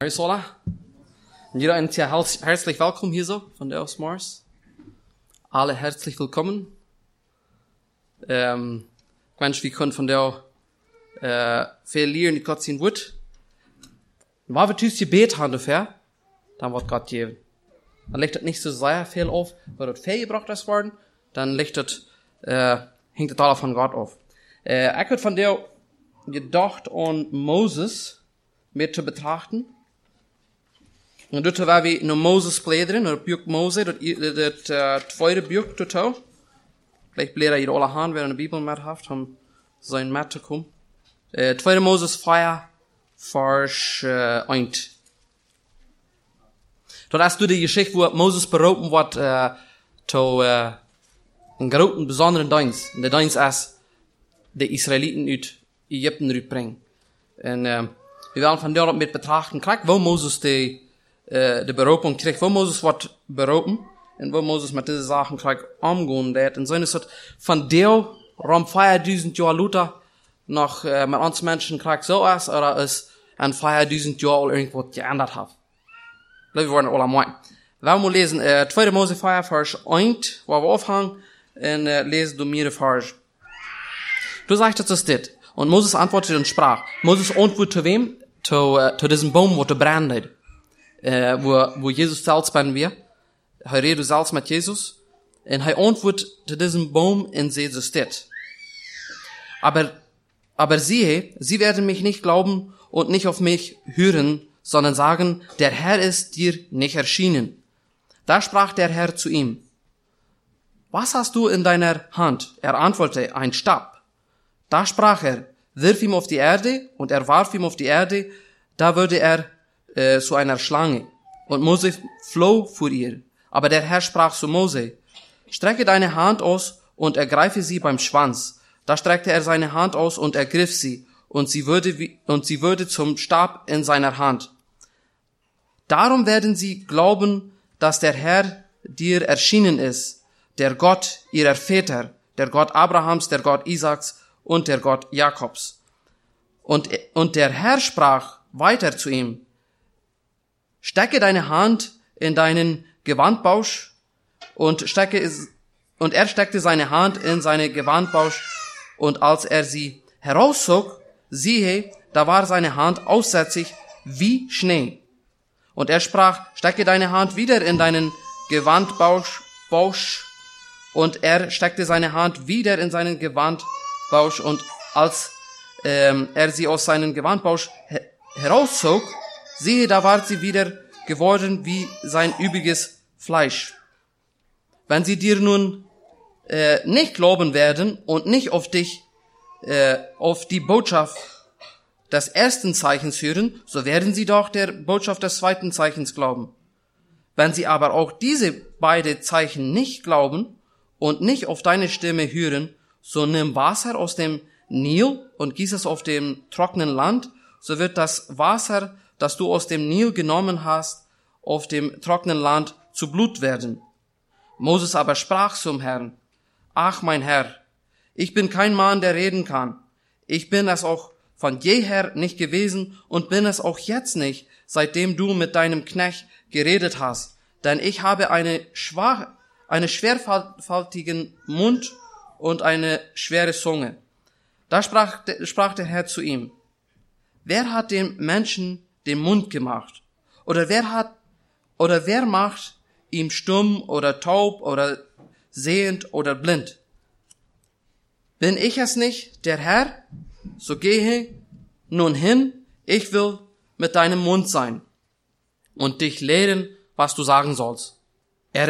Sola. Und jeder ist ja herzlich willkommen hier so, von der aus Mars. Alle herzlich willkommen. Mensch, wir können von der viel lernen, die Gott sehen wird. Wenn wir tüß Gebet haben dafür, dann wird Gott geben. Dann legt das nicht so sehr viel auf, weil dort viel gebracht ist worden, dann hängt das alle von Gott auf. Ich habe von der gedacht an Moses mit zu betrachten. En dat waar we naar Moses bladeren, naar het boek Moses, dat tweede boek totaal. Vielleicht bladeren hier alle aan, wer een Bibel met heeft, om zijn met te komen. Tweede Moses 4, vers 1. Dat is de geschichte waar Moses beroepen wordt tot een grote bijzondere dienst. De dienst is de Israëlieten uit Egypte uitbrengen. En we willen van daar met betrachten. Kijk, waar Moses de beroeping kreeg, waar Moses wordt beroepen en waar Moses met deze zaken krijgt omgaan deed. En zo is het van deel rond 5000 jaar later nog met ons mensen krijgt zo is, oder is en 5000 jaar al irgendwo geändert heeft. Dat worden alle mooi. We moeten lezen 2 Mose 4 vers 1, waar we afhangen, en lezen door meer vers. Du sagst, das ist dit. Und Moses antwortete und sprach. Moses antwortete zu wem? Zu diesem Baum, wo der brandet. Wo Jesus selbst bei wir. Er redet selbst mit Jesus. Und er antwortet zu diesem Baum und sagt es dit. Aber siehe, sie werden mich nicht glauben und nicht auf mich hören, sondern sagen, der Herr ist dir nicht erschienen. Da sprach der Herr zu ihm. Was hast du in deiner Hand? Er antwortete, ein Stab. Da sprach er, wirf ihm auf die Erde, und er warf ihm auf die Erde, da wurde er zu einer Schlange. Und Mose floh vor ihr. Aber der Herr sprach zu Mose, strecke deine Hand aus und ergreife sie beim Schwanz. Da streckte er seine Hand aus und ergriff sie, und sie wurde zum Stab in seiner Hand. Darum werden sie glauben, dass der Herr dir erschienen ist, der Gott ihrer Väter, der Gott Abrahams, der Gott Isaaks und der Gott Jakobs. Und der Herr sprach weiter zu ihm, stecke deine Hand in deinen Gewandbausch, und er steckte seine Hand in seine Gewandbausch, und als er sie herauszog, siehe, da war seine Hand aussätzig wie Schnee. Und er sprach, stecke deine Hand wieder in deinen Gewandbausch, und er steckte seine Hand wieder in seinen Gewandbausch, und als er sie aus seinem Gewandbausch herauszog, siehe, da war sie wieder geworden wie sein übriges Fleisch. Wenn sie dir nun nicht glauben werden und nicht auf die Botschaft des ersten Zeichens hören, so werden sie doch der Botschaft des zweiten Zeichens glauben. Wenn sie aber auch diese beiden Zeichen nicht glauben und nicht auf deine Stimme hören, so nimm Wasser aus dem Nil und gieß es auf dem trockenen Land, so wird das Wasser, das du aus dem Nil genommen hast, auf dem trockenen Land zu Blut werden. Moses aber sprach zum Herrn, ach mein Herr, ich bin kein Mann, der reden kann. Ich bin es auch von jeher nicht gewesen und bin es auch jetzt nicht, seitdem du mit deinem Knecht geredet hast. Denn ich habe einen schwerfältigen Mund und eine schwere Zunge. Da sprach der Herr zu ihm, wer hat dem Menschen den Mund gemacht? Oder wer macht ihm stumm oder taub oder sehend oder blind? Bin ich es nicht, der Herr? So gehe nun hin, ich will mit deinem Mund sein und dich lehren, was du sagen sollst. Da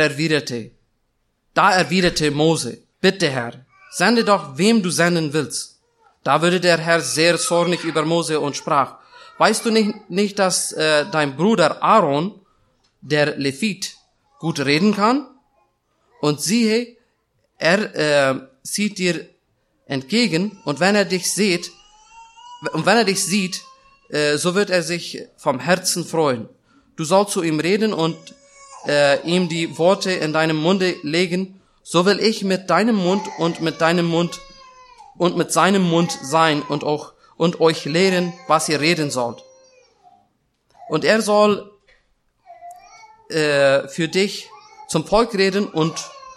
erwiderte Mose, bitte Herr, sende doch, wem du senden willst. Da wurde der Herr sehr zornig über Mose und sprach, weißt du nicht, dass dein Bruder Aaron, der Levit, gut reden kann? Und siehe, er sieht dir entgegen, und wenn er dich sieht, so wird er sich vom Herzen freuen. Du sollst zu ihm reden und ihm die Worte in deinem Munde legen, so will ich mit deinem Mund und mit deinem Mund und mit seinem Mund sein und euch lehren, was ihr reden sollt. Und er soll für dich zum Volk reden und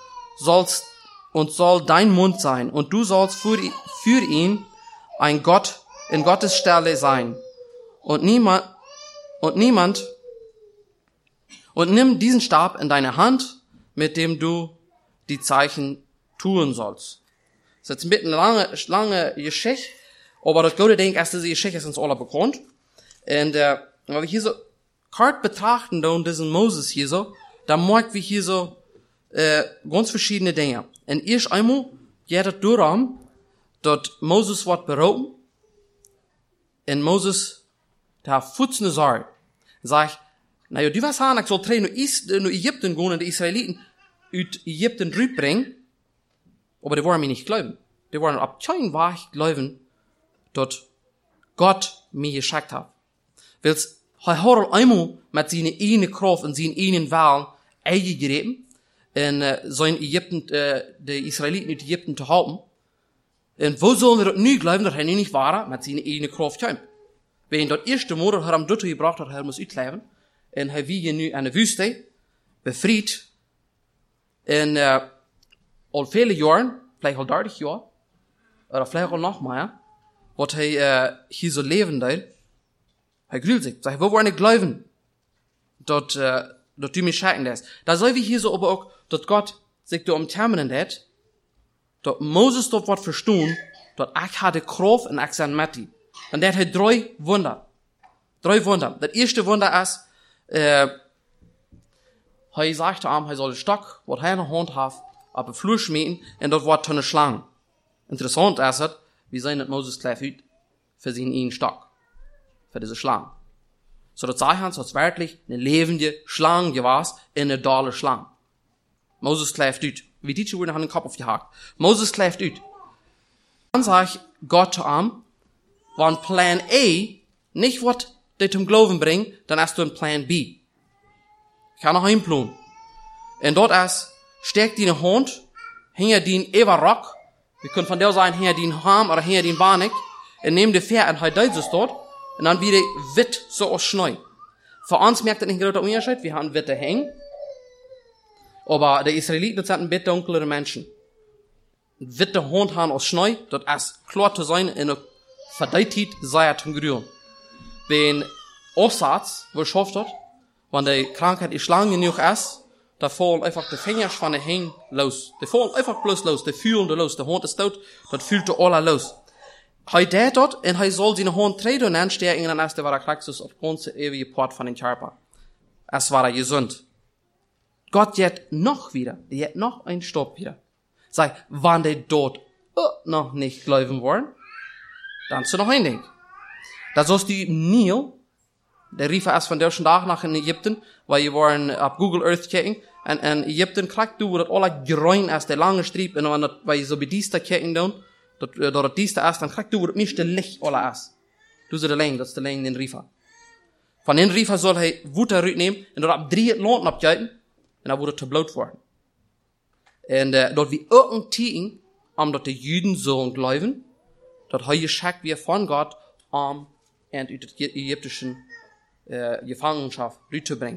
soll dein Mund sein. Und du sollst für ihn ein Gott in Gottes Stelle sein. Und nimm diesen Stab in deine Hand, mit dem du die Zeichen tun sollst. Das ist jetzt ein bisschen eine lange Geschichte, aber das gute Ding ist, diese Geschichte ist uns alle bekannt. Und wenn wir hier so kart betrachten, da und diesen Moses hier so, dann merken wir hier so ganz verschiedene Dinge. Und erst einmal geht es darum, dass Moses wird beraten, und Moses, der hat futzende Sorge. Sagt, naja, du weißt han, ich soll drei nur Ägypten gehen und die Israeliten uit Ägypten rüberbringen, aber die wollen mir nicht glauben. Die wollen ab kein Weg glauben, dass Gott mir geschickt hat. Weil er hat einmal mit seiner eigenen Kraft und seinen eigenen Willen eingegriffen, in die Israeliten uit Ägypten zu halten. Und wo sollen wir das nie glauben, dass er nicht war, mit seiner eigenen Kraft kommt? Wenn das erste Mal, dass er am Dritte gebracht hat, er muss uitleben, und er wie nu in der Wüste, befried, in al viele Jahren, vielleicht al 30 Jahre, oder vielleicht al noch mehr, wat hij hier so leben deed, hij grüelt sich, sagt, wo wollen ich glauben, dass du mich schicken lässt. Da soll wir hier so aber auch, dass Gott sich da umterminen lässt, dass Moses dort was verstehen, dass ich hatte Kraft und ich sein Matti. Und der hat drei Wunder. Das erste Wunder ist, er sagte ihm, er soll den Stock, was er in der Hand hat, auf den Flur schmieden, und dort wird eine Schlange. Interessant ist es, wie sehen das Moses gleich ut für seinen Stock, für diese Schlange. So das sagt uns, dass wirklich eine lebende Schlange gewesen, eine dolle Schlange. Moses gleich ut. Wie die wurden an den Kopf aufgehakt. Moses gleich ut. Dann sagt Gott zu ihm, wenn Plan A nicht wird, dich zum Glauben bringen, dann hast du einen Plan B. Ich kann noch einen Plan. Und dort ist, steck die Hand, hinter den Rock, wir können von der sagen, hinter den Arm oder hinter den Barnik, und nehmen die Pferd und halt es dort, und dann wieder witt, so aus Schnee. Für uns merkt das nicht gerade der Unterschied, wir haben Witte hängen, aber die Israeliten, das sind ein bisschen dunklere Menschen. Witte Hand haben aus Schnee, das ist klar zu sein, in der Verdeutheit sei er zum Grün. Wenn Aussatz, wo schafft hat, wenn die Krankheit ist lang genug ist, da fallen einfach die Finger von den Händen los. Die fallen einfach bloß los, die fühlen da los. Der Hund ist tot, das fühlt der alle los. Hij deed dat, en hij soll seine Hund treten und stärken, und dann ist der Christus auf ganze ewige Part von den Körper. Es war gesund. Gott jet noch wieder, jet noch ein Stopp wieder. Sei, wann die dort noch nicht glauben wollen, dann ist noch ein Ding. Da sollst du Nil, der rief erst von der Tag nach in Ägypten, weil wir waren auf Google Earth kijken, und in Ägypten kriegt du, wo das alle Gräuen ist, der lange Strieb, und weil wir so bei dieser kijken doen, dat diese ist, dann kriegt du, wo das meiste Licht alle ist. Du sie der Länge, das ist der Länge den Riefer. Von den Riefer soll er Wutter nehmen, und dort ab 3 Londen abgehalten, und dann wurde er bloot worden. Und dort wie irgendein Tigen, dort die Juden sollen glauben, dort er geschickt wird von Gott, und uit der ägyptischen Gefangenschaft rüberzubringen.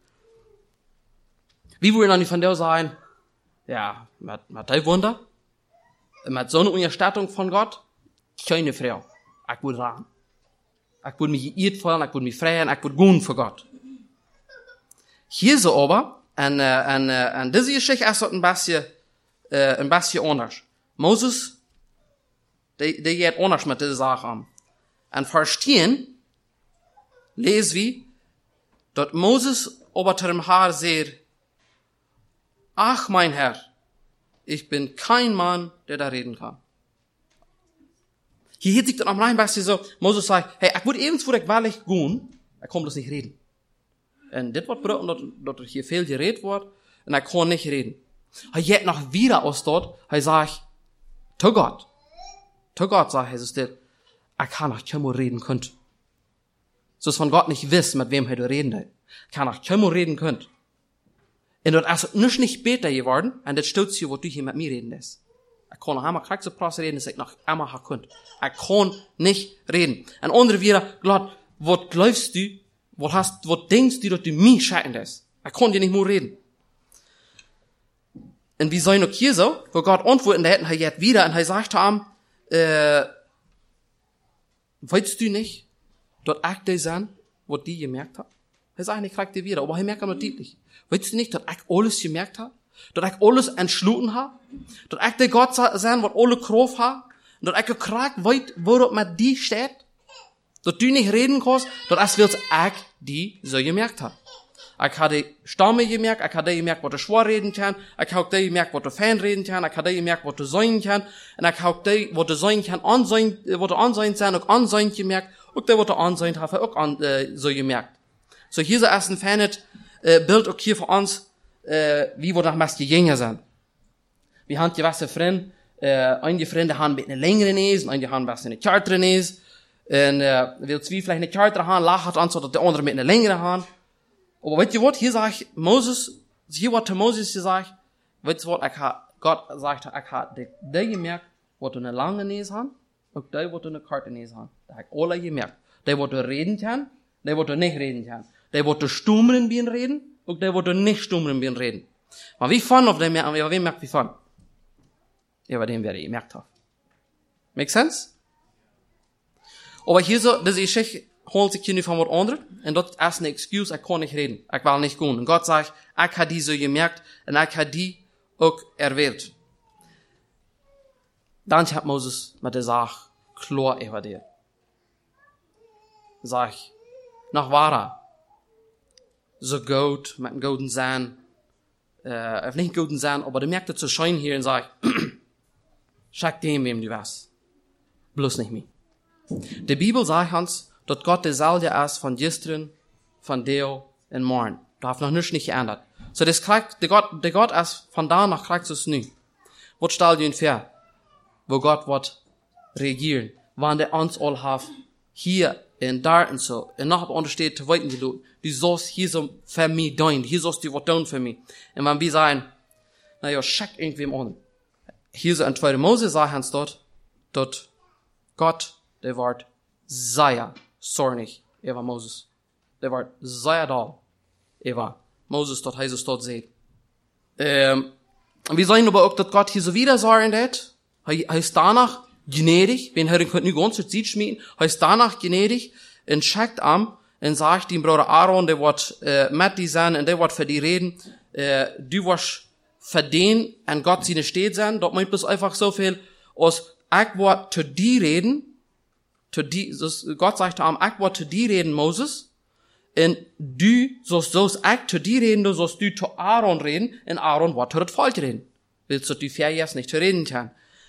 Wie wollen dann die von der sein? Ja, mit der Wunder, mit so einer Unterstattung von Gott, keine Frau. Ich will ran. Ich will mich geirrt fallen, ich will mich freien, ich will gehen für Gott. Hier so aber, und diese Geschichte ist ein bisschen anders. Moses, der geht anders mit dieser Sache an. Und verstehen, lesen wir, dass Moses aber zu dem Herr sagt, ach mein Herr, ich bin kein Mann, der da reden kann. Hier sieht dann am Rhein so, Moses sagt, hey, ich würde irgendwo wahrlich gehen, er kann bloß nicht reden. Und das wird bedeuten, dass hier viel geredet wird, und er kann nicht reden. Er geht noch wieder aus dort, er sagt, zu Gott, sagt Jesus dir, er kann noch kaum reden könnt. So ist von Gott nicht wissen, mit wem er reden will. Er kann noch kaum reden könnt. Und das ist nicht später geworden, und das steht hier, wo du hier mit mir reden lässt. Er kann noch einmal Kriegsprasse reden, das ich noch einmal könnt. Er kann nicht reden. Und andere wieder, Gott, was glaubst du, was denkst du, dass du mich schatten das? Er konnte nicht mehr reden. Und wie sein auch hier so, wo Gott antworten, da hätten er jetzt wieder, und er sagt ihm, weißt du nicht, dass ich das sein, was die gemerkt hat? Er sagt, ich krieg dir wieder, aber er merkt noch deutlich. Weißt du nicht, dass ich alles gemerkt habe? Dass ich alles entschlossen habe? Dass ich der Gott sein, was alle Kraft hat? Und dass ich gekriegt weiß, wo das mit dir steht? Dass du nicht reden kannst, dass ich die so gemerkt habe. Ich habe die Stamme gemerkt, ich habe die gemerkt, was du schwer reden kann, ich habe die gemerkt, was du fein reden kann, ich habe die gemerkt, was du sein kann, und ich habe die, was du sein kann, was du ansehen sein, auch ansehen gemerkt, und die, was du ansehen hast, auch so gemerkt. So hier so erst ein feines Bild auch hier für uns, wie wir nach Maske gehen sind. Wir haben gewisse Freunde, einige Freunde haben mit einer längeren Nase, einige haben was eine kürtere Nase, und will zwei vielleicht eine kürtere haben, lacht an, so dass der andere mit einer längeren haben. Aber weißt du was, hier sag ich, Moses, hier wird Moses gesagt, weißt du was, Gott sagt, ich habe die gemerkt, was du eine lange Nase hast, und die, was du eine kurze Nase hast. Da habe ich alle gemerkt. Die, was du reden kann, die, was du nicht reden kann. Die, was du stummern bin reden, und die, was du nicht stummern bin reden. Aber wie fun auf dem merken, ja, wer merkt wie fun? Ja, bei dem werde ich gemerkt haben. Make sense? Aber hier so, diese Geschichte holt sich hier nicht von was anderes, und das ist eine Excuse, ich kann nicht reden, ich will nicht gehen. Und Gott sagt, ich habe die so gemerkt, und ich habe die auch erwählt. Dann hat Moses mit der Sache klar über dir. Sag, nach Wara, so gut, mit einem guten Sand, nicht guten Sand, aber der merkt zu scheinen hier und sagt, schack dem, wem du was. Bloß nicht mir. Die Bibel sagt uns, dass Gott derselbe ist von gestern, von Deo und morgen. Da hat noch nichts nicht geändert. So das kriegt, der Gott ist von da nach kriegt es nie. Was stellt ihr vor? Wo Gott wird regieren, wann der uns all hat, hier und da und so, und noch untersteht zu weiten gelohnt. Du sollst hier so für mich tun, hier sollst du was tun für mich. Und wenn wir sagen, naja, schack irgendwem an. Hier so in 2. Mose sagt uns dort Gott, der wird sehr zornig über Moses. Der wird sehr da über Moses, dort heißt es dort seht. Wir sagen aber auch, dass Gott hier so wieder sagen wird, er ist danach gnädig, wenn er nicht ganz zur Zeit schmieden, er ist danach gnädig und schickt am und sagt dem Bruder Aaron, der wird mit die sein und der wird für die reden, du wirst für den an Gott seine steht sein, dort meint bloß einfach so viel, als ich wird zu die reden, Gott sagt am, ich wird zu die reden, Moses, und du sollst ich zu die reden, du sollst du zu Aaron reden, und Aaron wird zu das Volk reden. Willst du die Verjes nicht zu reden kann.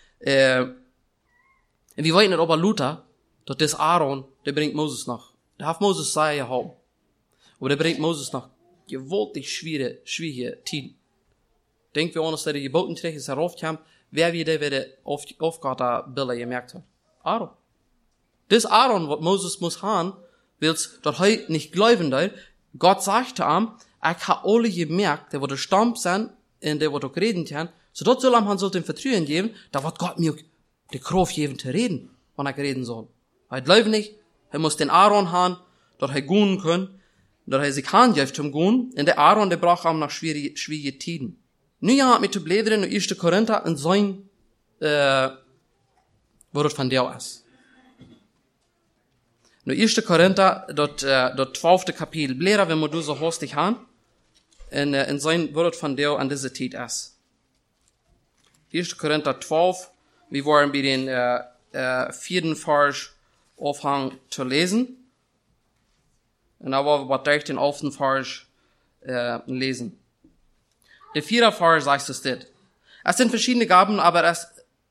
Und wir wollen nicht aber Luther, dass das Aaron, der bringt Moses noch. Der hat Moses sei gehauen. Aber der bringt Moses noch gewaltig schwierige Tiden. Denk wir uns, dass der geboten trägt, ist heraufkam, wer wieder Aufgabe da Bilder gemerkt hat. Aaron. Das Aaron, was Moses muss haben, willst, dass heute nicht glauben, da, Gott sagte ihm, ich habe alle gemerkt, der wird Stamm sein, und der wird auch reden kann, so dort soll ihm den Vertrauen geben, da wird Gott mir die Kraft geben zu reden, wann er reden soll. Er glaubt nicht, er muss den Aaron haben, dass er gehen kann, dass er sich handjeft zum gehen, und der Aaron, der braucht ihm nach schwierige Tiden. Nun ja, mit zu blädern in 1. Korinther und sein, wo das von der ist. In 1. Korinther, dort 12. Kapitel, bläder, wenn man du so hostig haben, in sein, wo das von der an diese Zeit ist. 1. Korinther 12, wir wollen bei den 4. Vers aufhang zu lesen. Und da wollen wir durch den 11. Vers lesen. Der 4. Vers sagt es dit. Es sind verschiedene Gaben, aber es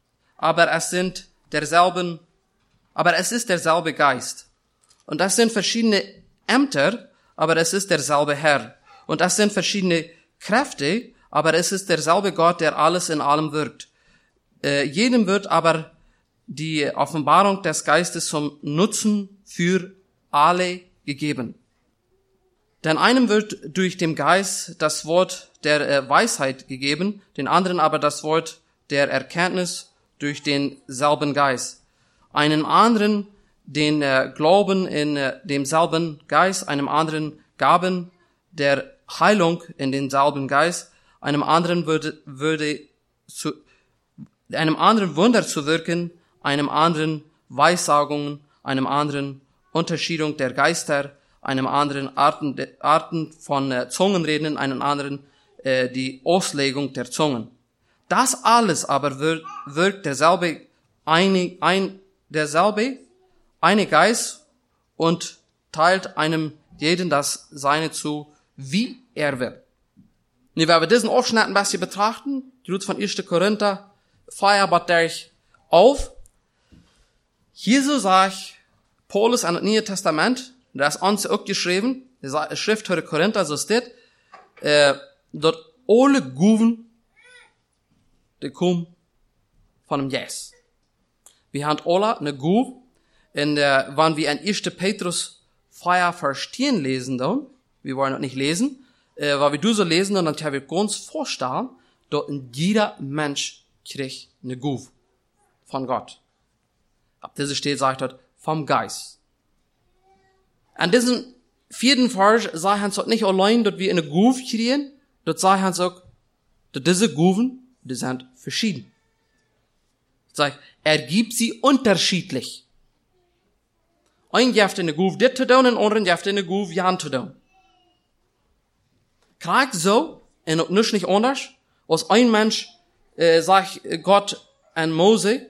ist derselbe Geist. Und es sind verschiedene Ämter, aber es ist derselbe Herr. Und es sind verschiedene Kräfte, aber es ist derselbe Gott, der alles in allem wirkt. Jedem wird aber die Offenbarung des Geistes zum Nutzen für alle gegeben. Denn einem wird durch den Geist das Wort der Weisheit gegeben, den anderen aber das Wort der Erkenntnis durch denselben Geist. Einen anderen den Glauben in demselben Geist, einem anderen Gaben der Heilung in denselben Geist, einem anderen Wunder zu wirken, einem anderen Weissagungen, einem anderen Unterschiedung der Geister, einem anderen Arten von Zungenreden, einem anderen die Auslegung der Zungen. Das alles aber wirkt derselbe eine Geist und teilt einem jeden das Seine zu, wie er will. Nu, wenn wir diesen Aufschnitt ein bisschen betrachten, die Rut von 1. Korinther, feiert ich auf. Hier so sagt Paulus an das Neue Testament, das ist uns auch geschrieben, die Schrift für Korinther, so steht, dort alle Guven, die kommen von dem Jes. Wir haben alle eine Guve, wann wir in 1. Petrus Feier verstehen lesen, dann, wir wollen das nicht lesen, weil wir so lesen, und dann können wir uns vorstellen, dass jeder Mensch kriegt eine Guve von Gott. Ab dieser steht, sagt dort, vom Geist. An diesem 4. Vers sagt uns auch nicht allein, dass wir eine Guve kriegen, dort sagt uns auch, dass diese Guven, die sind verschieden. Sagt, er gibt sie unterschiedlich. Ein gibt eine Guve dit zu tun, und anderen gibt eine Guve jan zu tun. Kriegt so, und auch nicht anders, was ein Mensch, sagt Gott an Mose,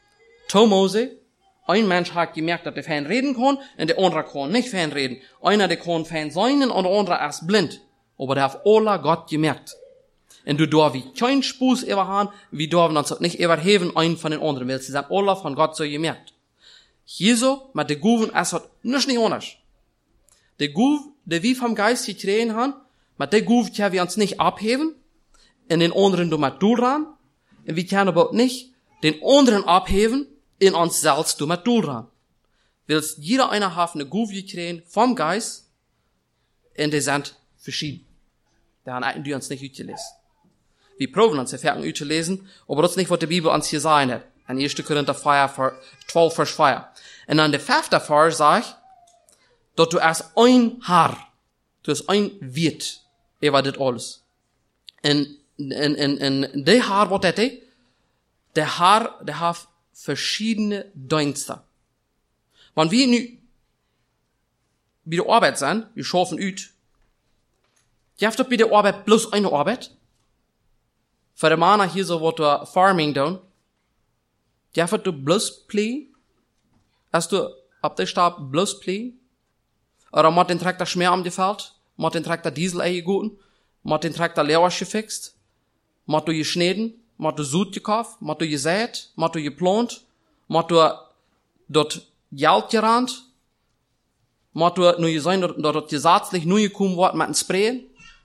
ein Mensch hat gemerkt, dass der Fan reden kann, und der andere kann nicht Fan reden. Einer, der kann Fan sein, und der andere ist blind. Aber der hat alle Gott gemerkt. Und du darfst wie kein Spuß überhaben, wir dürfen uns nicht überheben, einen von den anderen, weil sie sind alle von Gott so gemerkt. Hier so, mit der Guven, es hat nicht anders. Der Guve, der wir vom Geist gekriegt haben, mit der Guve können wir uns nicht abheben, in den anderen du mit durchran, und wir können aber nicht den anderen abheben, in uns selbst du mit durchran. Weil jeder einer hat eine Guve gekriegt vom Geist, und die sind verschieden. Da haben die uns nicht ausgelesen. Wir proben uns, wir fangen auszulesen, aber das ist nicht, was die Bibel uns hier sagen hat. In 1. Korinther 12, Vers 4. Und dann der 5. Vers sagt, dass du hast ein Haar, du hast ein Wirt, über das alles. Und der Haar, was das ist, der Haar, der hat verschiedene Dienste. Wenn wir nu bei der Arbeit sind, wir schaffen ut, ihr habt doch bei der Arbeit bloß eine Arbeit. Für die Männer hier so, was du Farming tun, die habt du bloß Play, hast du ab der Stab bloß Play, oder mit den Traktor Schmer am Feld, mit den Traktor Diesel eingeguten, mit den Traktor Lehrwasch gefixt, mit du geschnitten, mit du Sud gekauft, mit du gesät, mit du geplant, mit du dort Geld gerannt, mit du nur gesehen, dort gesetzlich nur gekommen wird mit dem Sprayen.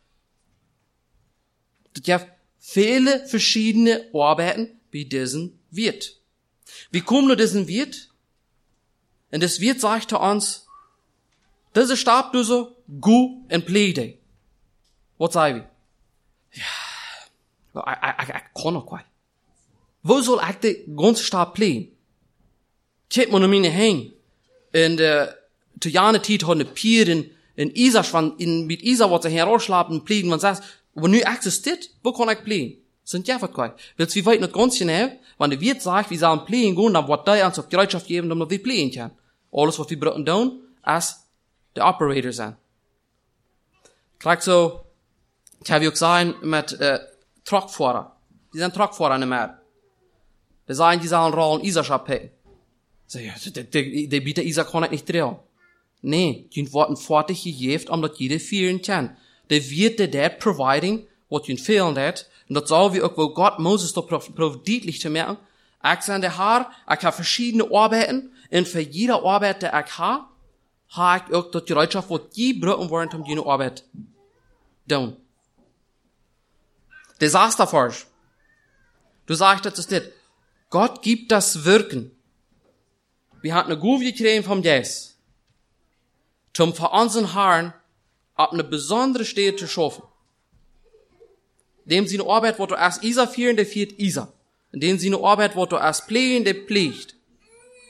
Das gibt viele verschiedene Arbeiten bei diesem Wirt. Wie kommen wir diesen Wirt? Und das Wirt sagt zu uns, diese Stab du so, go and play day. Was sagen wir? Ja, ich kann noch quasi. Wo soll ich den ganzen Stab playen? Ich hätte mir noch meine hängen. Und, zu jane Zeit hat eine Pier in Isa, mit Isa, was er herausschlappen, playen, man sagt, aber nu existiert, wo kann ich playen? Sind ja verquai. Weil wir weit nicht ganz genau, wenn der Wirt sagt, wir sollen playen gehen, dann wird der uns auf Bereitschaft geben, damit wir playen können. Alles, was wir brauchen tun, ist der Operator sein. Kriegt so, ich habe ja gesagt, mit, Truckfahrer. Die sind Truckfahrer nicht mehr. Die sagen, die sollen rollen Isaschab packen. Die bieten Isa kann ich nicht drehen. Nee, die werden fertig gegeben, damit jeder fühlen kann. Der wird der providing, what you fehlen hat. Und das soll wir auch, wo Gott Moses doch deutlich zu merken. Ich sage der Herr, ich habe verschiedene Arbeiten, und für jede Arbeit, die ich habe ich auch die Bereitschaft, wo die brauchen wollen, um diese Arbeit tun. Desasterforsch. Du sagst, das ist nicht. Gott gibt das Wirken. Wir hatten eine Guve gekriegt vom Jesus, zum für unseren Herrn ab eine besondere Stelle zu schaffen. Dem sie eine Arbeit, wo du erst Isa führen, der führt Isa. In dem sie eine Arbeit, wo du erst pflegen, der pflegt.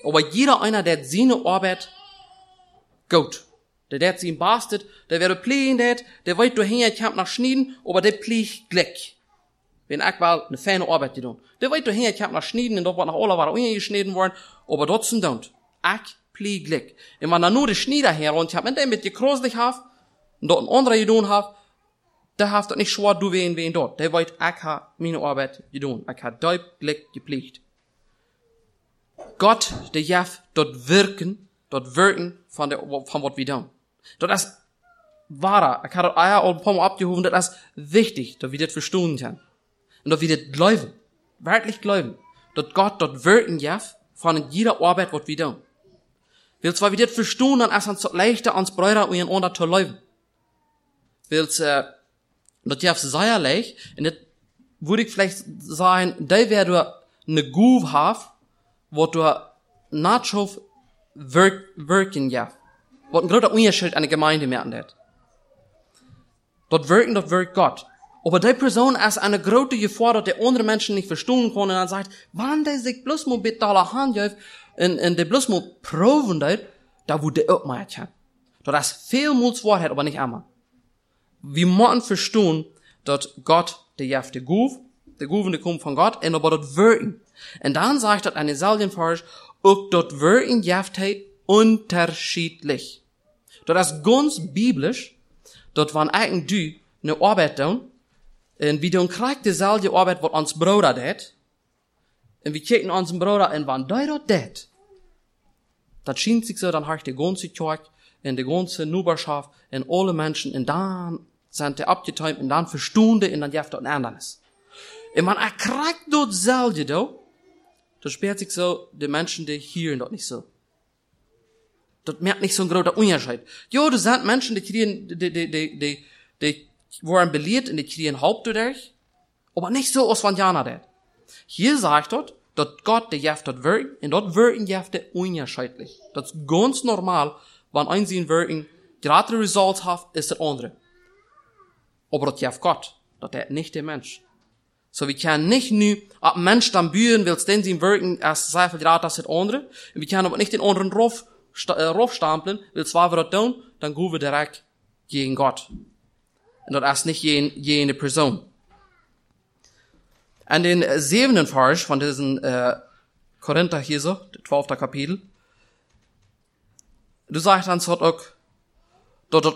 Aber jeder einer, der seine Arbeit gut. Der sie bastet, der wäre pflegen, der weiß, du hängst, ich hab nach Schneiden, aber der pflegt Glück. Wenn ich mal eine feine Arbeit tun. Der weiß, du hängst, ich hab nach Schneiden, und dort wird nach aller war geschnitten worden, aber dort sind don't. Ich pflege Glück. Und wenn dann nur die Schneider her, und ich hab mit dem mit gekrosslich hab, und dort ein anderer gedun hab, der hat das nicht schwer, du wen dort. Der weiß, ich hab meine Arbeit gedun. Ich hab deut Glück gepflegt. Gott, der Jaff, dort wirken von was wir tun. Das ist wahrer. Ich habe das auch ein paar Mal abgehoben, das ist wichtig, dass wir das verstehen können. Und dass wir das glauben. Wirklich glauben. Dass Gott dort wirken darf von jeder Arbeit, was wir tun. Weil zwar wir das verstehen, dann ist es leichter, uns Brüder und einander zu glauben. Weil das darf sehr leicht, und das würde ich vielleicht sagen, da wäre eine Groove haben, wo du nicht schon wirken darf. Was ein großer Unterschied an der Gemeinde merken hat. Dort wirkt Gott. Aber die Person ist eine große Gefahr, dass die andere Menschen nicht verstehen können und dann sagt, wann der sich bloß mal mit der Hand gibt, und der bloß mal proben wird, da wo der auch mal kann. Das ist vielmals Wahrheit, aber nicht immer. Wir müssen verstehen, dass Gott, der jaft der Guf, der kommt von Gott, und aber dort wirken. Und dann sagt das eine Salgenfahrt, auch dort wirken jaft unterschiedlich. Das ist ganz biblisch, dass wenn eigentlich du eine Arbeit tun, und wir tun kriegt dieselbe Arbeit, was uns Bruder tät, und wir kicken unseren Bruder, und wenn der das tät, das schien sich so, dann hat die ganze Kirche, und die ganze Nachbarschaft, und alle Menschen, und dann sind die abgeteilt, und dann verstehen die, und dann jaft das ein anderes. Und wenn kriegt dort selbe da, dann sperrt sich so, die Menschen, die hören das nicht so. Das merkt nicht so ein großer Unterschied. Jo, das sind Menschen, die kriegen, die waren belehrt und die kriegen Haupt durch, aber nicht so aus von Jana det. Hier sagt dort, dass Gott, der jaft dort wirken, und dort wirken jaft der unterschiedlich. Das ist ganz normal, wenn ein sie wirken, gerade Results hat, ist der andere. Aber das jaft Gott, das ist nicht der Mensch. So, wir können nicht nur, ab Mensch dann bühen, willst den sie wirken, erst sei viel gerade, das ist der andere, und wir können aber nicht den anderen raufstampeln, weil zwar wir das tun, dann gehen wir direkt gegen Gott. Und das ist nicht jene Person. An den 7. Vers von diesen Korinther hier so, 12. Kapitel, du sagst dann so auch, dort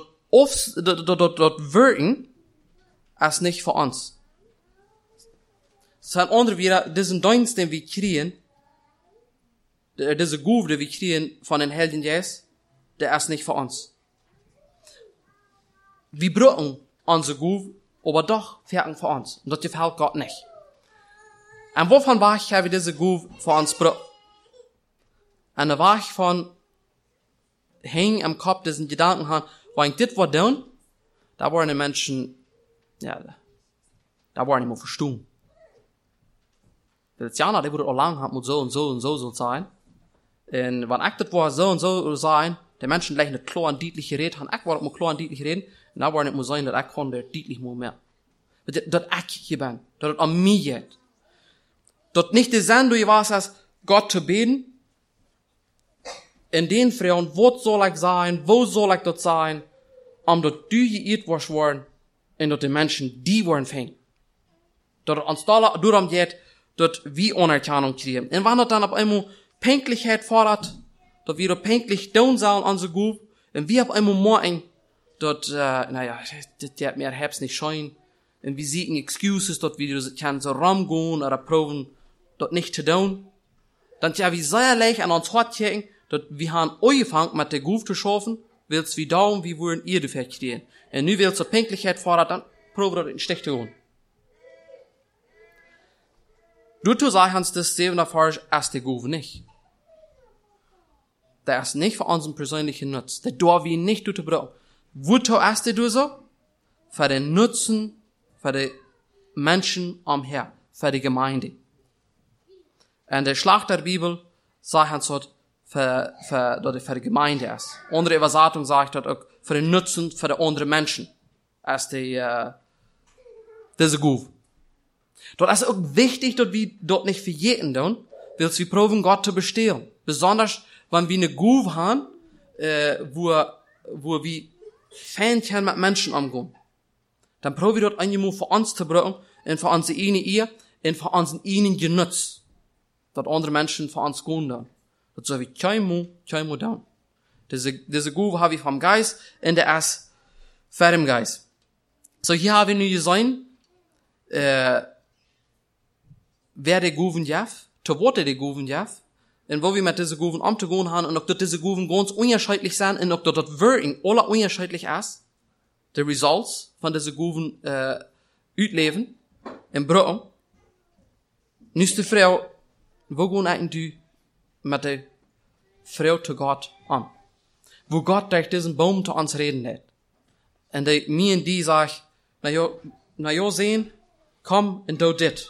wirken ist nicht für uns. Das sind andere wieder, diesen Dienst, den wir kriegen, diese Guf, die wir kriegen von den Helden Jesus, der ist nicht für uns. Wir brauchen unsere Guf, aber doch wirken für uns. Und das gefällt Gott nicht. Und wovon war ich, wie diese Guf für uns braucht? Und da war ich von hängen am Kopf diesen Gedanken haben, wenn ich das war tun, da waren die Menschen, ja, da waren die mal verstumm. Das Jana, der wurde auch lang haben, muss so und so und so sein. Und wenn ich das war so und so sein, die Menschen gleich nicht klar und deutlich reden haben, ich war auch mal klar und deutlich reden, und da war nicht mehr sein, dass ich konnte deutlich mehr. Dass ich hier bin, dass es an mir geht. Dass nicht die Sendung war, als Gott zu beten, in den Frauen, wo soll ich sein, wo soll ich dort sein, dort du geirrt was worden, und dort die Menschen, die waren fäng. Dort uns darum geht, dort wie Anerkennung kriegen. Und wenn das dann auf einmal Pünktlichkeit fordert, dass wir pünktlich tun sollen an so gut, und wir auf einmal morgen, dort, das mir Herbst nicht schein, und wir sehen Excuses, dort wir können so rumgehen oder proben, dort nicht zu tun, dann ja, wie sehr leicht an uns hart checken, dort wir haben angefangen mit der Guf zu schaffen, willst wie darum, wie wollen ihr die verstehen. Und nu willst du Pünktlichkeit fordert, dann probe dort in schlechte Grund. Du sagst uns das 7. Vers ist die Guf nicht. Der ist nicht für unseren persönlichen Nutzen. Der darf wir nicht zu brauchen. Wozu ist du so? Für den Nutzen, für die Menschen umher, für die Gemeinde. Und der Schlachterbibel sagt uns dort, für die Gemeinde ist. Andere Übersetzung sagt dort auch, für den Nutzen, für die anderen Menschen. Ist diese Guf. Dort ist auch wichtig, dass wir dort nicht für jeden tun, weil wir proben Gott zu bestehen. Besonders, wenn wir eine Guve haben, wo wir Fähnchen mit Menschen umgehen. Dann probieren wir dort einmal für uns zu brauchen, und für unsere eigene Ehe, und für unseren eigenen Genutz. Dat andere Menschen für uns gehen dann. Dat soll wir keinmal down. Diese Guve habe ich vom Geist, und der ist vom Geist. So, hier haben wir nu gesehen, wer die Guven jaf, zu wat die Guven jaf, und wo wir mit diese Guven umzugehen haben, und ob dort diese Guven ganz unterschiedlich sind, und ob dort Wording alle unterschiedlich ist, die Results von diese Guven, uitleven, in Brücken. Nu ist die Frau, wo gehen eigentlich du mit der Frau zu Gott an? Wo Gott durch diesen Baum zu uns reden hat. Und mir und die sagt, na jo sehen, komm und do dit.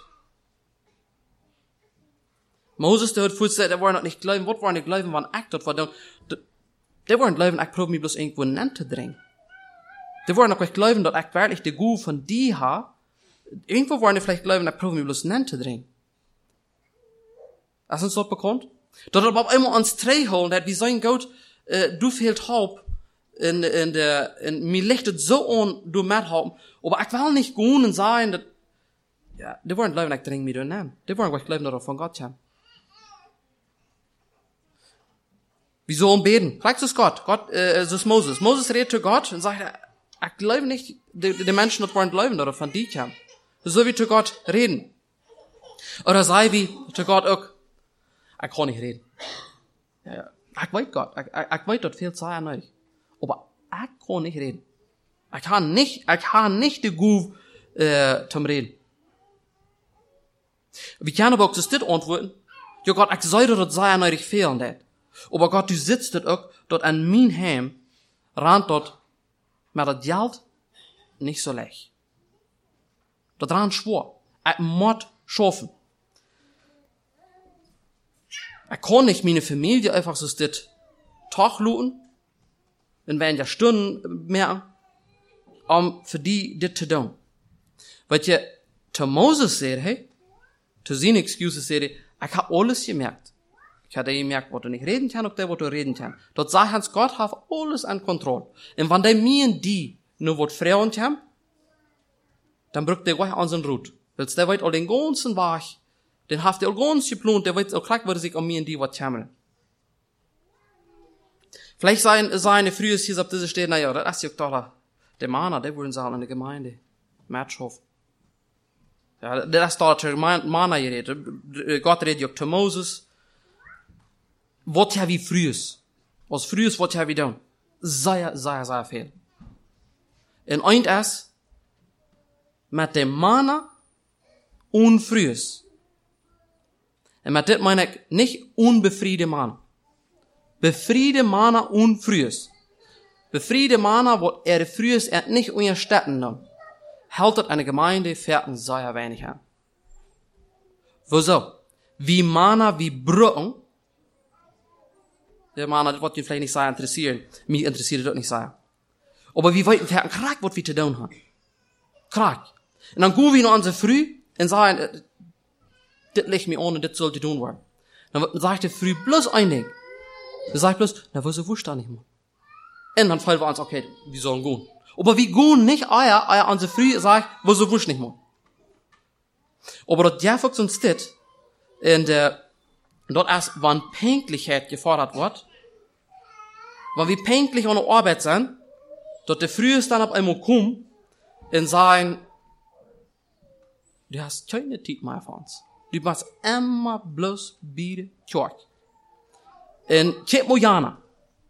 Moses, der hat vorgesagt, der war noch nicht glauben, was war nicht glauben, wann ich dort war. Der war nicht glauben, ich probiere mich bloß irgendwo zu drängen. Der war noch nicht glauben, dass ich wirklich die Gu von die habe. Irgendwo waren die vielleicht glauben, ich probiere mich bloß zu drängen. Ist uns das bekannt? Dort hat auf einmal uns drei holen, dass wir sagen, Gott, du fehlt Haupt, mir lichtet so an, du mithaben, aber ich will nicht gehen und sagen, dass, ja, die wollen glauben, ich dränge mich da nehmen. Die wollen glauben, dass von Gott haben. Wieso beten? Fragst du es Gott? Es ist Moses. Moses redet zu Gott und sagt, ich glaube nicht, die Menschen dort wollen glauben, dass von dir haben. So wie zu Gott reden. Oder sei wie zu Gott auch, ich kann nicht reden. Ja, ich weiß Gott, ich weiß dort viel Zeit an euch. Aber ich kann nicht reden. Ich kann nicht die Gu zum Reden. Wir können aber auch das antworten. Ja Gott, ich soll dort sein an euch fehlen, das. Aber Gott, du sitzt dort an mein Heim, rand dort, mit das Geld nicht so leicht. Dort ran schwor. Ich muss schaffen. Ich kann nicht meine Familie einfach so das Tag looten, in während der Stunden mehr, für die das zu tun. Weil ihr zu Moses seht, hey, zu seinen Excuses seht, ich hab alles gemerkt. Ich hatte gemerkt, was du nicht reden kann, ob der, was du reden kann. Dort sagt Hans Gott, hat alles an Kontrolle. Und wenn der mir und die nur was Frauen haben, dann brückt der gleich an seinen Rut. Weil der weiß all den ganzen Weg, den hat der ganz geplant, der weiß auch gleich, was sich an mir und die was haben. Vielleicht seine frühes hier auf diese Stelle, naja, das ist ja doch der Mann, der wollen sagen in der Gemeinde. Matschhof. Ja, das ist dort der Mann geredet. Gott redet ja zu Moses. Was ja wie frühes. Was frühes, was ja wie dann. Sehr viel. Und eint es, mit dem Manna und frühes. Und mit dem meine ich nicht unbefriede Manna. Befriede Manna und frühes. Befriede Manna, wo frühes nicht unterstützen dann. Haltet eine Gemeinde fertig sehr wenig an. Wieso? Wie Manna, wie Brücken. Der Mann, das wird ihn vielleicht nicht sehr interessieren. Mich interessiert das nicht sehr. Aber wir wollten fertig, krack, was wir zu tun haben. Krack. Und dann gehen wir noch an so früh und sagen, das legt mir an und das sollte tun werden. Dann sagt der früh bloß ein Ding. Er sagt bloß, na, wieso wusste da nicht mehr? Und dann fallen wir uns, okay, wir sollen gehen. Aber wir gehen nicht euer an so früh sagt, wieso wusste nicht mehr? Aber das ja folgt uns das, und dort erst, wann Pünktlichkeit gefordert wird, wenn wir pünktlich an der Arbeit sind, dort der Früheste dann ab einmal kommen und sagen, du hast keine Zeit mehr für uns. Du machst immer bloß bei der Kirche. Und kijk mo Jana.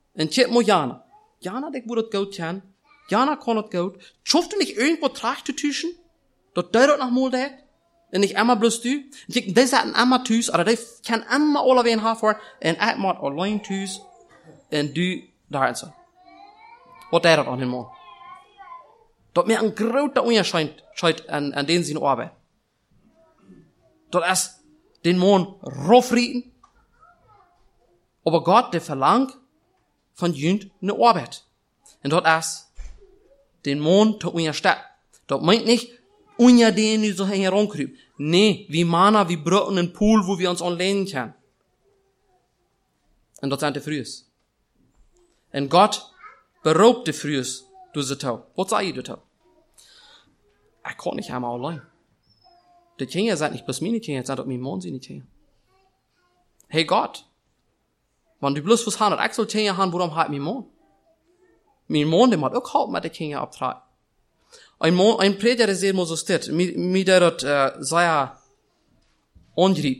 Jana, der wird das gut kennen. Jana kann das gut. Schaffst du nicht irgendwo Tracht zu tüschen? Dort dort noch mal das? Und nicht immer bloß du. Und kijk, die sind immer tüs, oder die kann immer alle wen haben und ich muss allein tüs, und du da so. Was der das an den Mann? Dort mir ein großer Unterschied an denen sie Arbeit. Dort ist den Mann raufrieden, aber Gott, der verlangt von jünd eine Arbeit. Und dort ist den Mann zu unterstützen. Dort meint nicht, unter denen so herumkriegen. Nee, wie Mana, wie Brücken, ein Pool, wo wir uns anlehnen können. Und dat zijn de Frühes. En God beroopt de Frühes door ze touw. Wat zei je dat touw? Ik kan niet helemaal alleen. De kinderen zijn niet pas mijn kinderen, zijn dat mijn man zijn kinderen. Hey God, want du bloß was han dat ik zal kinderen han, waarom had mijn man? Mijn man, die moet ook helpen met de kinderen opdragen. Een prediger zei maar zo dit, mij dat zei ongriep.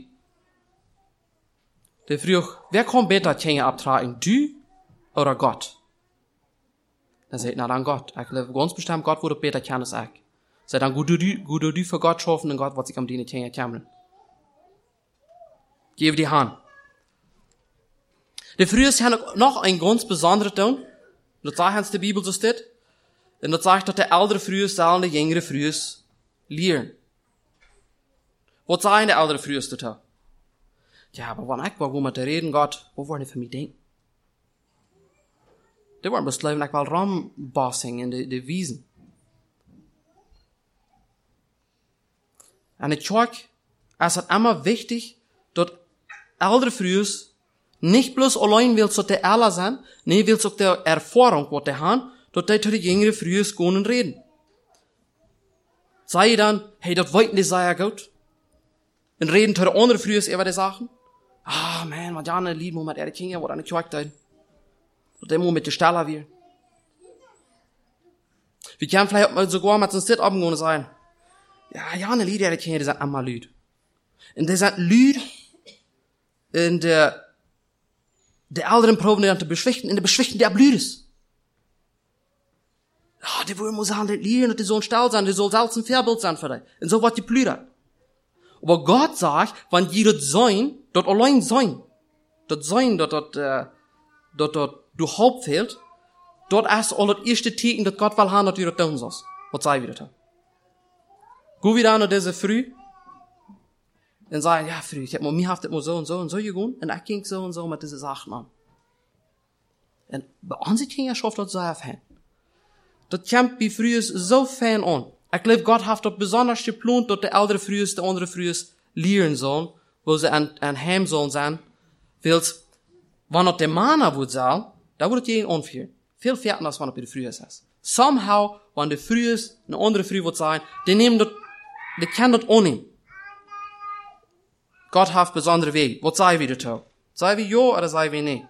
Der vroeg, wer kan beter kinderen opdragen, du oder Gott? Dan zei hij, dan Gott. Ik geloof ganz bestimmt, Gott wordt beter kennen als ik. Zei dan, goed du voor Gott schaffen en Gott wat zich om die kinderen kümmern. Geef die hand. De Frühes hebben ook nog een ganz besondere doen. Dat zegt ons de Bibel zo steht. En dat zegt dat de oudere Frühes zullen de jongere Frühes leren. Wat zeggen de oudere Frühes dat? Ja, aber wanneer ik wou met te reden, Gott, wat worden voor mij denken? Die worden besluiten, ik wil rambassing in de wiesen. En ik kijk, es ist immer wichtig, dat oudere Frühes nicht bloß allein will zu der Ella sein, nee, will zu der Erfahrung, wat die haben, dat die zu den jüngeren Frühes gehen und reden. Sei dann, hey, dat wollten die sei ja gut. Und reden zu den anderen Frühes über die Sachen. Ah, man, wat ja, ne lied, mo met de kinderen, wat aan de kijk doen. Dat die mo met de Steller weer. Wir können vielleicht mal sogar mit uns dit abgehen sein. Ja, ne lied, die kinderen zijn allemaal lüd. Und die zijn lüd in de ouderen proben die te beschwichten, in de beschwichten der blüdes. Ja, die wollen muss sagen, die lieren, dat die so ein Stall sein, die soll selbst ein Vorbild sein für dich. Und so wat die blüder. Aber Gott sagt, wenn die das sein, dort allein sein, dort sein, dort du Haupt fehlt, dort ist all das erste Teken, dat Gott will haben, dass du das tun sollst. Was sei wieder da? Geh wieder an diese Früh, und sag, ja, Früh, ich hab mir haft das mal so und so gegangen, und ich ging so und so mit diese Sachen an. Und bei uns ging ja schon das sehr fein. Das kommt bei Frühes so fein an. Ich glaube, Gott hat das besonders geplant, dass die ältere Frühes, die andere Frühes lehren sollen, wo sie an Heim sollen sein. Weil, wenn das der Mann wird sein, da wird es jeden unfair. Viel fairer, als wenn es bei der Frühes ist. Somehow, wenn die Frühes eine andere Früh wird sein, die nehmen das, die können das annehmen. Gott hat besondere Wege. Was sei wir da? Sei wir ja oder sei wir nicht?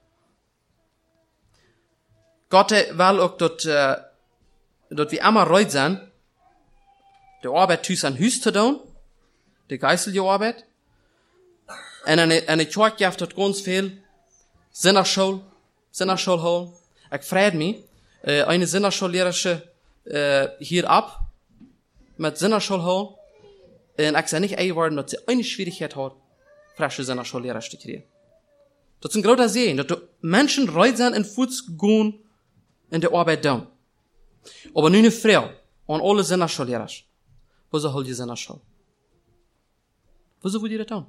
Gott will auch, dass wir immer reut sind, die Arbeit zu sein Hüs zu tun, die geistliche Arbeit. Und eine Kirche gibt dort ganz viel Sinnerschule holen. Ich freue mich, eine Sinnerschullehrerin hier ab, mit Sinnerschule holen. Und ich sage nicht einworden, dass sie eine Schwierigkeit hat, frische Sinnerschullehrer zu kriegen. Das ist ein großer Sehen, dass Menschen reut sind in Fuß gehen in der Arbeit tun. Aber nur eine Frau und alle Sinnerschullehrer. Wieso holt ihr Sinnerschule? Wieso wollt ihr das tun?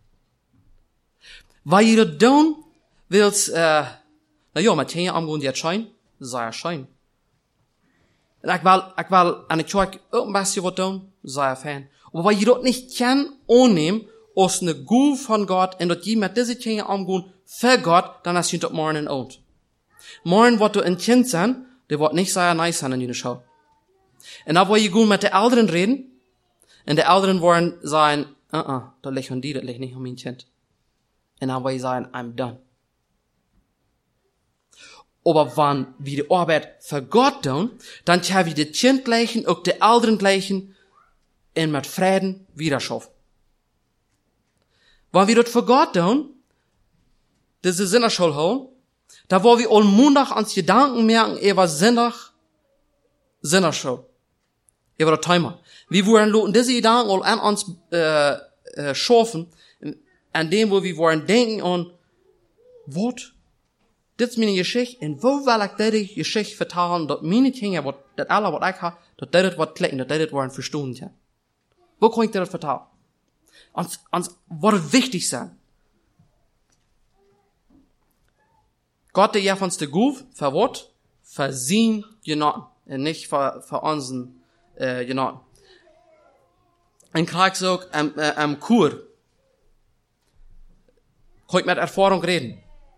Weil ihr das tun, willst, mit Kindern umgehen, die erscheinen, sei erscheinen. Und ich will an der Kirche auch ein bisschen was tun, sei Fan. Aber weil ihr das nicht kann, annehmen, aus eine Gabe von Gott, und dass ihr mit diesen Kindern umgehen, für Gott, dann ist ihr das morgen out. Morgen wird du ein Kind sein, der wird nicht sehr nice sein in der Schau. Und dann wollt ihr gut mit den Älteren reden, und die Älteren wollen sagen, da lächeln die, das liegt nicht um mein Kind. Und dann wollt ihr sagen, I'm done. Aber wenn wir die Arbeit für Gott tun, dann können wir die Kind gleichen, auch die Älteren gleichen, und mit Frieden wieder schaffen. Wenn wir das für Gott tun, diese Sinnerschule holen, da wollen wir all Montag ans Gedanken merken, über Sinnerschule. Über das Thema. Wir wollen diese Gedanken all an uns, schaffen, an dem, wo wir wollen denken an, was? Das ist meine Geschichte, und wo will ich diese Geschichte vertalen, dass meine Kinder, das alle, was ich habe, dass das was klicken, dass das was verstehen kann. Wo kann ich das vertalen? Uns wird wichtig sein. Gott, der uns die Gabe für was? Für sein Genoten. Und nicht für unseren Genoten. Ich krieg so am Kur. Kann ich mit Erfahrung reden.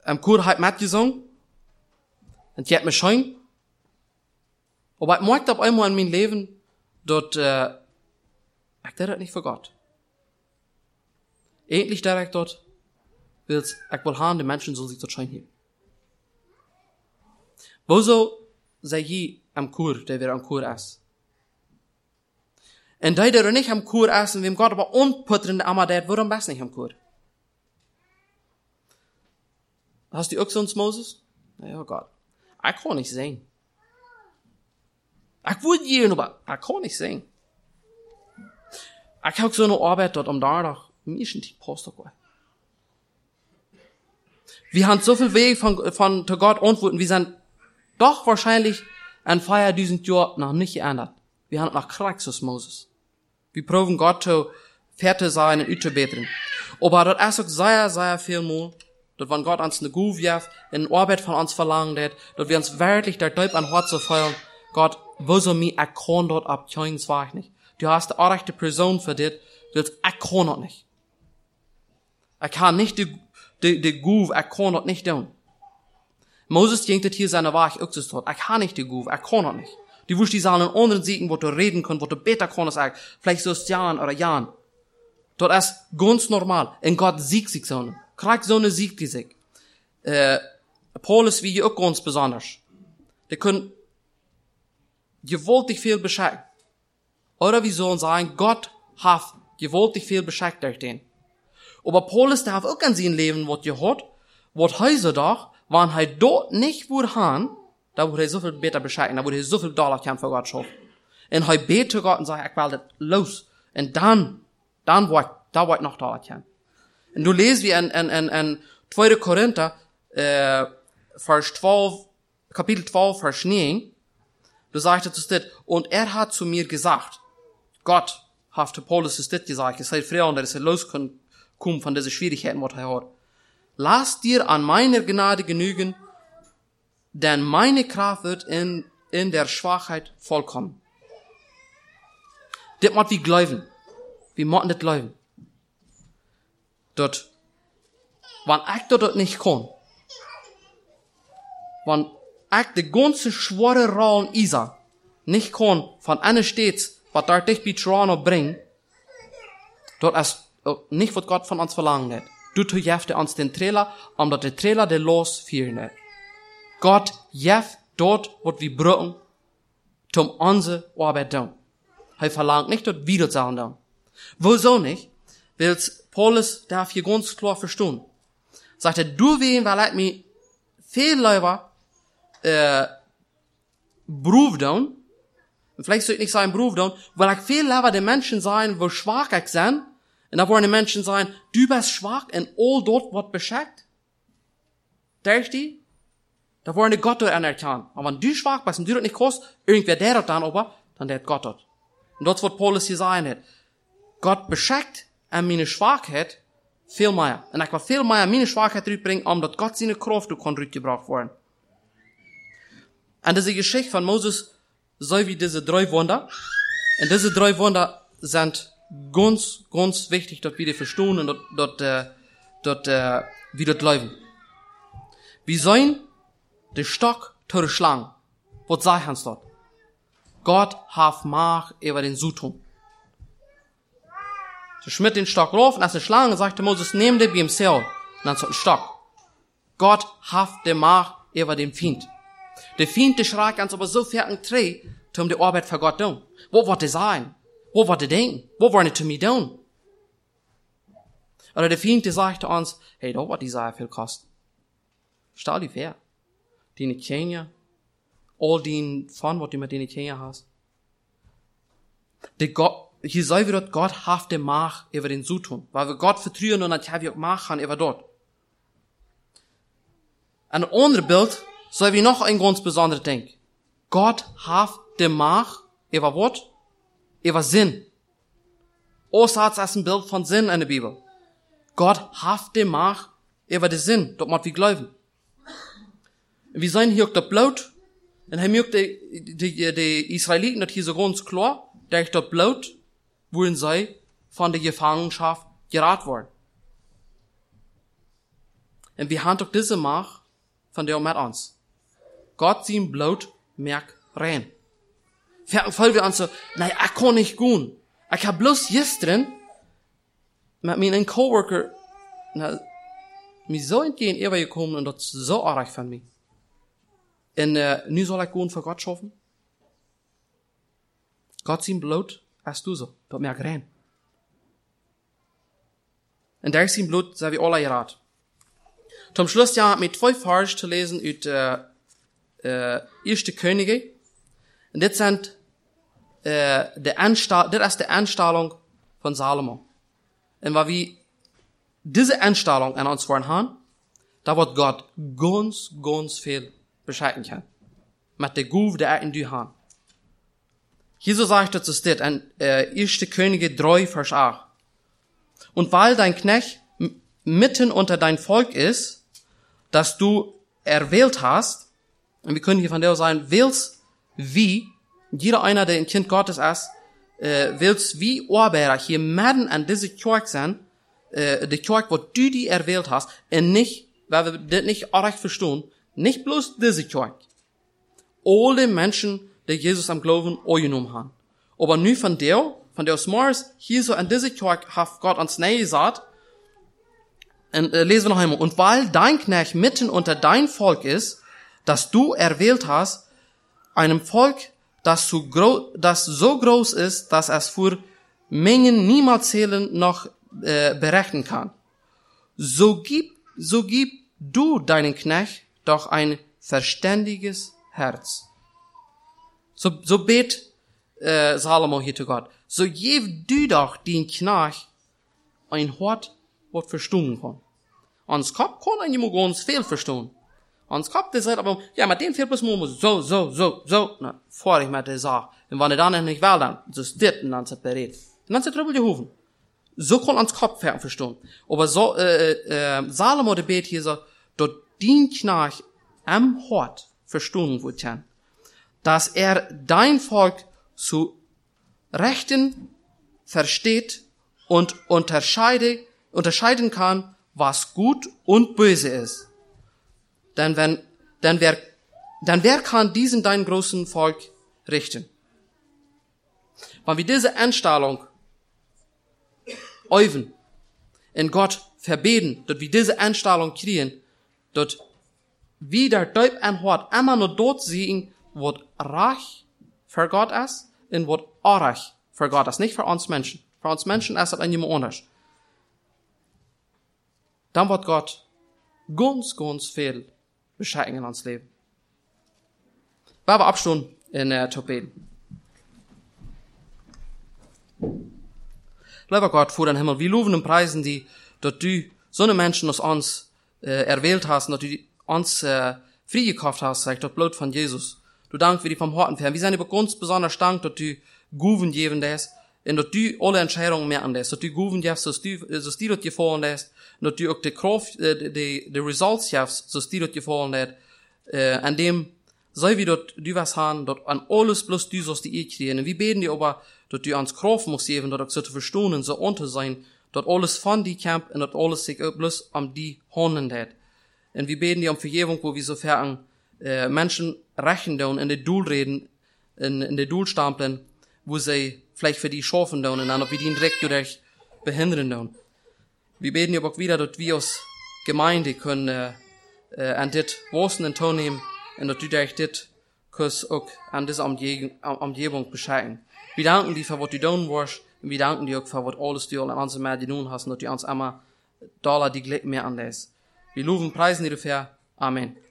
am Chor hat mitgesungen. Und die hat mich schön. Aber ich merke auf einmal in meinem Leben, dass, ich das nicht für Gott. Endlich direkt dort, ich will haben, die Menschen sollen sich dort schön hier. Wieso sei je am Chor, der wir am Chor essen? Und die, der nicht am Chor essen, wem Gott aber unputtern, aber der wird am besten nicht am Chor. Hast du auch sonst Moses? Ja, Gott. Ich kann nicht singen. Ich würde gehen, aber ich kann nicht singen. Ich habe so eine Arbeit dort am Donnerstag. Mischen die Post auch. Wir haben so viel Weg von zu Gott antworten. Wir sind doch wahrscheinlich ein 4000 Jahre noch nicht geändert. Wir haben noch Christus Moses. Wir proben Gott zu fertig sein und ützubeten. Aber das ist auch sehr, sehr viel mehr. Dass wenn Gott uns eine Guf gibt, eine Arbeit von uns verlangt hat, dass wir uns wirklich der Deut an Hort zu feiern, Gott, wieso mir, ich kann dort ab, das war ich nicht. Du hast die rechte Person für dich, ich kann dort nicht. Ich kann nicht die Guf, ich kann dort nicht tun. Moses denkt hier seine Wahrheit auch zu tun. Ich kann nicht die Guf, ich kann dort nicht. Die wusste, die sollen in anderen Siegen, wo du reden kannst, wo du besser kannst, vielleicht so Jahren oder Jahren. Dort ist ganz normal. Und Gott siegt sich so. Kriegt so eine Sieg die sich. Paulus wie hier auch ganz besonders. Die können gewaltig viel beschenken. Oder wir sollen sagen, Gott hat gewaltig viel beschenkt durch den. Aber Paulus darf auch an sein Leben, was gehört, was heutzutage, wenn er dort nicht würde haben, da würde er so viel besser beschenken, da würde er so viel Dollar kann für Gott schaffen. Und er betet Gott und sagt, ich will das los. Und dann wollte ich noch Dollar kann. Und du lest wie in 2. Korinther, Vers 12, Kapitel 12, Vers 9, du sagst es das, und er hat zu mir gesagt, Gott hat zu Paulus das gesagt, es sei früher, und er ist loskommen von diesen Schwierigkeiten, was er hat. Lass dir an meiner Gnade genügen, denn meine Kraft wird in der Schwachheit vollkommen. Das muss wir glauben. Wir müssen das glauben. Dort, wenn ich dort nicht kann, wenn ich die ganze schwere Rollen Isa nicht kann, von einer stets, was da dich bei Toronto bringt, dort ist nicht, was Gott von uns verlangt hat. Du tust uns den Trailer, omdat der Trailer der los führen hat. Gott jeft dort, was wir brauchen, um unsere Arbeit zu tun. Er verlangt nicht dort wieder zu tun. Wieso nicht? Weil Paulus darf hier ganz klar verstehen. Sagt er, du wen, weil ich mir viel lieber Beruf tun, vielleicht soll ich nicht sagen Beruf tun, weil ich viel lieber die Menschen sein, wo schwach ich bin, und da wollen die Menschen sein, du bist schwach und all dort wird beschenkt. Durch die? Da wollen die Gott dort anerkennen. Aber wenn du schwach bist und du dort nicht kannst, irgendwer der dort dann aber, dann der Gott dort. Und das wird Paulus hier sagen hat. Gott beschenkt an meine Schwachheit viel mehr. Und ich will viel mehr meine Schwachheit zurückbringen, omdat Gott seine Kraft kann zurückgebracht werden. Und diese Geschichte von Moses, so wie diese 3 Wunder. Und diese 3 Wunder sind ganz, ganz wichtig, dass wir die verstehen und dort wie dort leben. Wir sollen den Stock zu der Schlange. Was sagt uns dort? Gott hat Macht über den Südturm. So schmiert den Stock rauf, und als eine Schlange sagte Moses, nimm den beim Seil. Und dann so ein Stock. Gott hat die Macht über den Feind. Der Feind, der schreit ganz aber so fertig dreh, um die Arbeit für Gott zu tun. Wo wird er sein? Wo wird er denken? Wo wollen er zu mir tun? Oder der Feind, der sagte uns, hey, da wird die Sache viel kosten. Stell dir vor. Die Kenia, all den Fun, was du mit den Kenia hast. Hier sei wieder Gott hat die Macht über den Südturm. Weil wir Gott vertrauen und dann haben wir auch Macht über dort. Ein anderes Bild soll wir noch ein ganz besonderes Ding. Gott hat die Macht über was? Über Sinn. Außerdem ist ein Bild von Sinn in der Bibel. Gott hat die Macht über den Sinn. Dort muss wir glauben. Wir sind hier auch das Blut. Und er mögt die Israeliten, das hier so ganz klar, durch das Blut, wurden sie von der Gefangenschaft gerettet worden. Und wir haben doch diese Macht von der mit uns. Gott sein Blut merkt rein. Voll wir uns so, nein, ich kann nicht gehen. Ich hab bloß gestern mit meinem Coworker, mir so entgegen übergekommen und das ist so arg von mir. Und nu soll ich gehen für Gott schaffen? Gott sein Blut, hast du so, das merkt rein. Und der sein Blut, sei wir alle gerat. Zum Schluss ja mit 2 Verse zu lesen aus Erste Könige. Und das sind das ist die Anstellung von Salomo. Und weil wir diese Anstellung an uns vorn haben, da wird Gott ganz, ganz viel bescheiden können. Mit der Guf, der in die haben. Jesus sagt das ist das, in 1. Könige 3, Vers 8. Und weil dein Knecht mitten unter dein Volk ist, dass du erwählt hast, und wir können hier von der sagen, wählst wie, jeder einer, der ein Kind Gottes ist, wählst wie Arbeiter hier mitten an diese Kirche sind, die Kirche, wo du die erwählt hast, und nicht, weil wir das nicht auch recht verstehen, nicht bloß diese Kirche. Alle Menschen, die Jesus am Glauben angenommen haben. Aber nu von der Smars, hier so an diese Kirche hat Gott ans Nähe gesagt, und lesen wir noch einmal, und weil dein Knecht mitten unter dein Volk ist, das du erwählt hast, einem Volk, das so groß ist, dass es für Mengen niemals zählen noch berechnen kann. So gib du deinen Knecht doch ein verständiges Herz. So bet Salomo hier zu Gott. So gib du doch den Knecht ein Wort, was verstehen kann. Ans Kopf kann ein jemand ganz viel verstehen. Ans Kopf, der sagt aber, ja, mit dem fehlt bloß nur so. Na, vor ich mit der Sache. Und wenn er dann nicht will, dann, so ist das, und dann sind wir bereit. Und dann sind wir geholfen. So kann ans Kopf verstehen. Aber so, Salomo, der bet hier so, dort den Knecht am Hort verstehen wird, dass dein Volk zu Rechten versteht und unterscheiden kann, was gut und böse ist. Denn wer kann diesen dein großen Volk richten? Wenn wir diese Einstellung üben, in Gott verbeten, dass wir diese Einstellung kriegen, dass wie der Deut ein Wort immer nur dort sehen, was reich für Gott ist und was unreich für Gott ist. Nicht für uns Menschen. Für uns Menschen ist das ein jemand anders. Dann wird Gott ganz, ganz viel bescheiden in uns Leben. Weil wir abstunden in der Topeden. Lieber Gott, vor den Himmel, wir loben und preisen die, dass du so eine Menschen aus uns erwählt hast, und dass du uns freigekauft hast, sagt das Blut von Jesus. Du dankst wir die vom Horten fern. Wir sind über ganz besonders dank, dass du Guven geben lässt, und dass du alle Entscheidungen merken lässt, dass du Guven gibst, dass du das gefallen lässt, und dass du auch die Kraft, die Results gibst, dass dir das gefallen lässt, an dem, sei wie dort du was haben, dort an alles bloß du sollst die kriegen. Und wir beten dir aber, dass du uns Kraft musst geben, dort auch so zu verstehen und so unter sein, dort alles von die kämpft und dort alles sich bloß um die handeln hat. Und wir beten dir um Vergebung, wo wir so fern Menschen rächen und in der Duel reden, in der Duel stampeln, wo sie vielleicht für die schaffen und dann, ob wir die direkt durch behindern dann. Wir beten dir aber auch wieder, dass wir als Gemeinde können an dit Wosten in Ton nehmen und dass du durch dit kannst auch an dieser Umgebung bescheiden. Wir danken dir für was du tun wirst und wir danken dir auch für was alles du an unserer Mehrheit tun hast und dass du uns immer Dollar die Glück mehr anlässt. Wir loben, preisen dir dafür. Amen.